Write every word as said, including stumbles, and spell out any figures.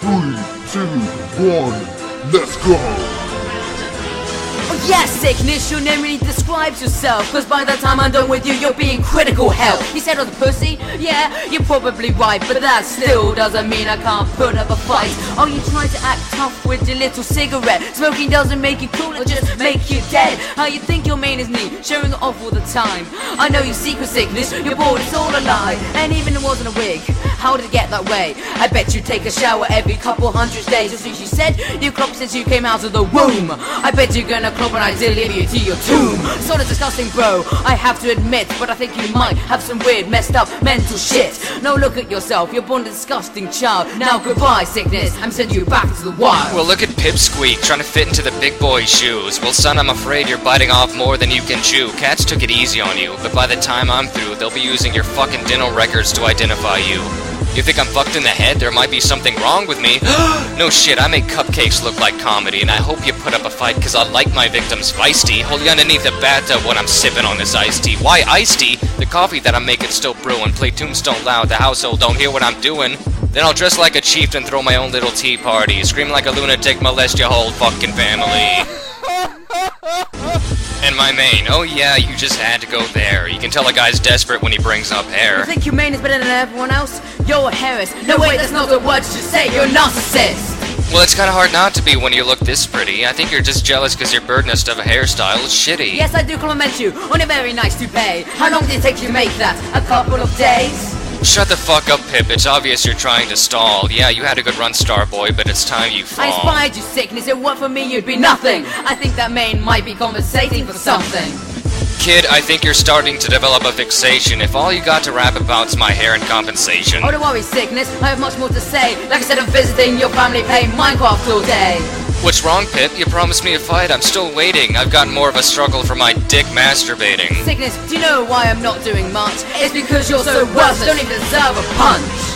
Three, two, one, let's go! Oh yes, Sickness, your name really describes yourself, cause by the time I'm done with you, you're being critical help. You said I was a pussy? Yeah, you're probably right, but that still doesn't mean I can't put up a fight. Oh, you try to act tough with your little cigarette. Smoking doesn't make you cool, it just make you dead. How you think your main is neat, showing it off all the time. I know your secret, Sickness, you're bored, it's all a lie. And even it wasn't a wig, how did it get that way? I bet you take a shower every couple hundred days. Just as you said, you clocked since you came out of the womb. I bet you're gonna clop when I deliver you to your tomb. Sort of disgusting, bro, I have to admit, but I think you might have some weird, messed up mental shit. No, look at yourself, you're born a disgusting child. Now goodbye, Sickness, I'm sending you back to the wild. Well, look at Pipsqueak, trying to fit into the big boy's shoes. Well, son, I'm afraid you're biting off more than you can chew. Cats took it easy on you, but by the time I'm through, they'll be using your fucking dental records to identify you. You think I'm fucked in the head? There might be something wrong with me. No shit, I make cupcakes look like comedy, and I hope you put up a fight, cause I like my victims feisty. Hold you underneath the bathtub when I'm sipping on this iced tea. Why iced tea? The coffee that I'm making still brewing. Play Tombstone loud, the household don't hear what I'm doing. Then I'll dress like a chieftain, throw my own little tea party. Scream like a lunatic, molest your whole fucking family. And my main, oh yeah, you just had to go there. You can tell a guy's desperate when he brings up hair. You think your main is better than everyone else? You're a Harris. No wait, that's not the word to say, you're a narcissist. Well, it's kinda hard not to be when you look this pretty. I think you're just jealous cause your bird nest of a hairstyle is shitty. Yes, I do compliment you on a very nice toupee. How long did it take you to make that? A couple of days? Shut the fuck up, Pip. It's obvious you're trying to stall. Yeah, you had a good run, Starboy, but it's time you fall. I inspired you, Sickness. It weren't for me, you'd be nothing. I think that main might be compensating for something. Kid, I think you're starting to develop a fixation. If all you got to rap about's my hair and compensation. Oh, don't worry, Sickness. I have much more to say. Like I said, I'm visiting your family playing Minecraft all day. What's wrong, Pip? You promised me a fight. I'm still waiting. I've got more of a struggle for my dick masturbating. Sickness, do you know why I'm not doing much? It's because you're so worthless. Don't even deserve a punch.